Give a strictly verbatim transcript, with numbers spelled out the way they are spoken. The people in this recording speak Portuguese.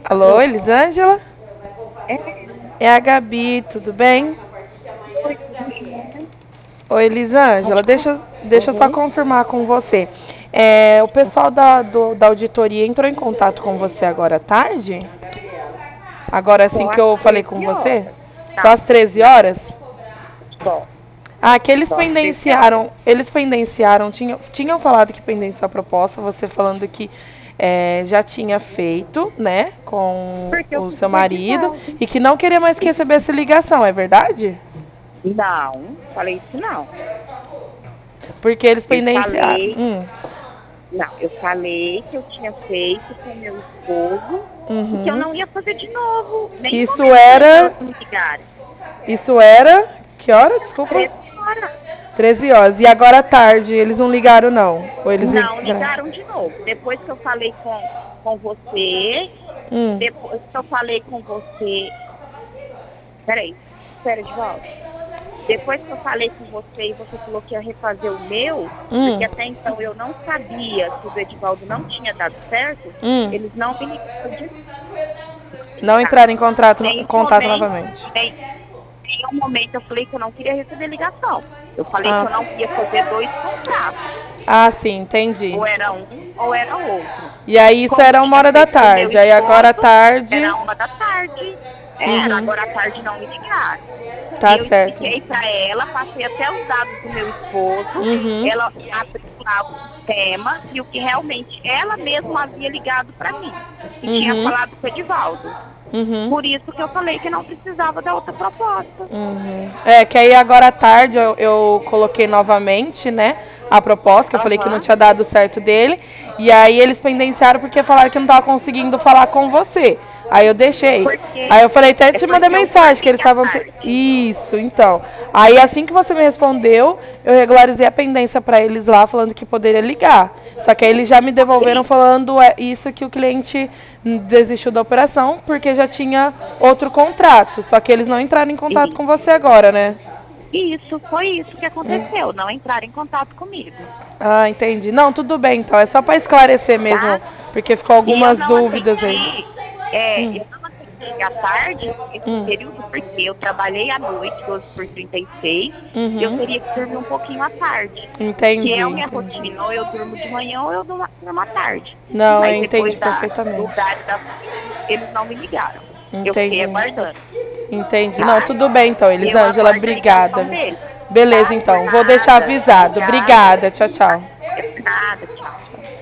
Alô, Elisângela? É, É a Gabi, tudo bem? oi, tudo jóia? Oi, Elisângela, Pode falar. deixa, deixa eu só Uhum. confirmar com você. É, o pessoal da, do- da auditoria entrou em contato com você agora à tarde? Agora assim Só que às eu falei com treze você? horas. Só às Não, treze não, horas? só. Ah, que eles Só às treze horas. pendenciaram, eles pendenciaram, tinham, tinham falado que pendenciou a proposta, você falando que é, já tinha feito, né, com Porque eu o fiz seu o marido Edivaldo. e que não queria mais que recebesse ligação, é verdade? Não, falei isso não. Porque eles Eu pendenciaram. falei, Hum, não, eu falei que eu tinha feito com meu esposo e que eu uhum. não ia fazer de novo. Que Nem isso comentei pra era. elas me ligarem. Isso era. Que hora? Desculpa. treze horas. Treze horas. E agora à tarde, eles não ligaram, não? Ou eles Não, ligaram? ligaram de novo. Depois que eu falei com, com você, Hum, depois que eu falei com você. Peraí, espera de volta. Depois que eu falei com você e você falou que ia refazer o meu, porque hum, até então eu não sabia que o do Edivaldo não tinha dado certo, hum. eles não me ligaram de Não ligar. entraram em contrato, Nenhum contato momento, novamente. nem, nenhum momento eu falei que eu não queria receber ligação. Eu falei que Ah, eu não ia fazer dois contratos. ah, sim, entendi. Ou era um ou era outro. E aí isso Como era uma tinha hora da feito com o meu tarde. Aí agora à esposo, tarde. era uma da tarde. Era, Uhum, agora à tarde não me ligaram. E tá eu certo. expliquei para ela, passei até os dados do meu esposo, Uhum, ela abriu lá o sistema e o que realmente ela mesma havia ligado para mim e tinha uhum, falado com o Edivaldo. uhum. Por isso que eu falei que não precisava da outra proposta. Uhum. É, que aí agora à tarde eu, eu coloquei novamente, né, a proposta, que eu falei que não Aham. tinha dado certo dele. E aí eles pendenciaram porque falaram que não tava conseguindo falar com você. Aí eu deixei. Porque Aí eu falei, até é te mandei porque eu mensagem que dormi eles à estavam. pe- tarde. Isso, então. Aí assim que você me respondeu, eu regularizei a pendência pra eles lá, falando que poderia ligar. Só que aí eles já me devolveram Ok. falando é, isso que o cliente desistiu da operação porque já tinha outro contrato. Só que eles não entraram em contato E com você agora, né? isso foi isso que aconteceu, não entrar em contato comigo, Ah, entendi. Não, tudo bem, então. É só para esclarecer mesmo, tá? porque ficou E eu algumas não dúvidas aí. atendi, é, eu não atendi à tarde, esse Hum, período, porque eu trabalhei à noite, doze por trinta e seis, e eu uhum. teria que dormir um pouquinho à tarde. Que Entendi, é a minha entendi. rotina, ou eu durmo de manhã ou eu durmo durmo à tarde. Não, eu Mas entendi depois da, do perfeitamente. horário da eles não me ligaram. Eu fiquei Entendi. aguardando, Entendi. Não, tá? tudo bem então, Eu Elisângela. aguardo a Obrigada. ligação deles, Beleza, tá? Por então. Vou deixar nada. avisado. Tchau. Obrigada. Tchau, tchau. É por nada.